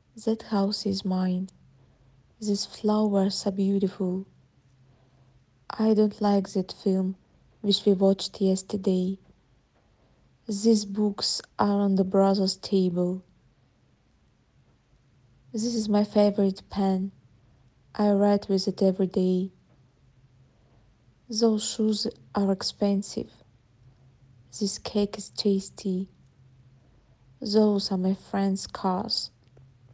That house is mine. These flowers are beautiful. I don't like that film which we watched yesterday. These books are on the brother's table. This is my favorite pen. I write with it every day. Those shoes are expensive. This cake is tasty. Those are my friends' cars.